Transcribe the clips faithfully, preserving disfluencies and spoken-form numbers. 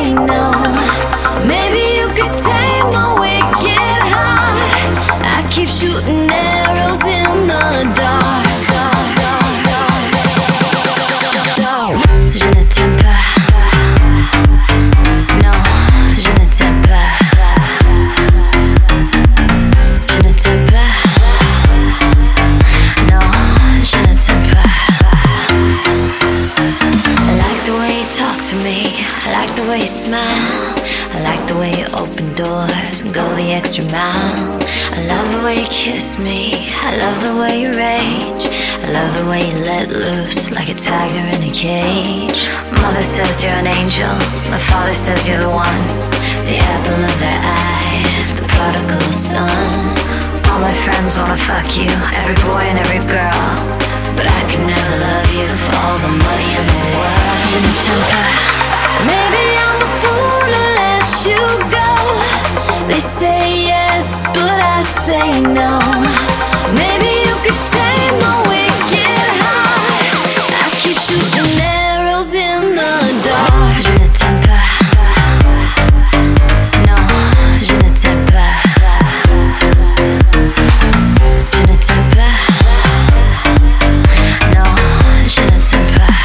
say no. Maybe you could take my wicked heart. I keep shooting arrows in the dark. Je ne t'aime pas. Non, je ne t'aime pas. Je ne t'aime pas. Non, je ne t'aime pas. I like the way you talk to me. I like the way you smile. I like the way you open doors and go the extra mile. I love the way you kiss me. I love the way you rage. I love the way you let loose like a tiger in a cage. Mother says you're an angel. My father says you're the one. The apple of their eye, the prodigal son. All my friends wanna fuck you, every boy and every girl. But I could never love you for all the money in the world. Je ne t'aime pas. Maybe I'm a fool to let you go. They say yes, but I say no. Maybe you could take my wicked heart. I keep shooting arrows in the dark. Je ne t'aime pas. Non, je ne t'aime pas. Je ne t'aime pas. Non, je ne t'aime pas.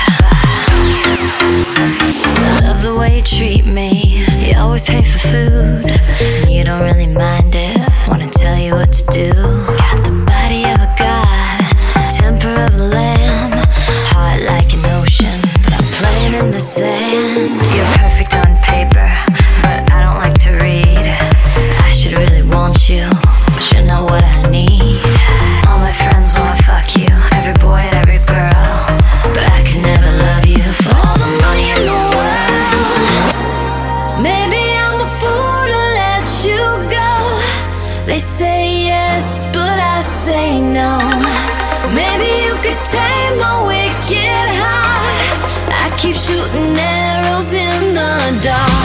I love the way you treat me. You always pay for food, and you don't really mind it. Wanna tell you what to do. Got the body of a god, temper of a lamb, heart like an ocean, but I'm playing in the sand. You're perfect on paper, but I don't like to read. I should really want you, but you're not what I need. All my friends wanna fuck you, every boy and every girl, but I could never love you for all the money in the world. Maybe I'm a fool to let you go. They say yes, but I say no. Maybe you could take my wicked heart. I keep shooting arrows in the dark.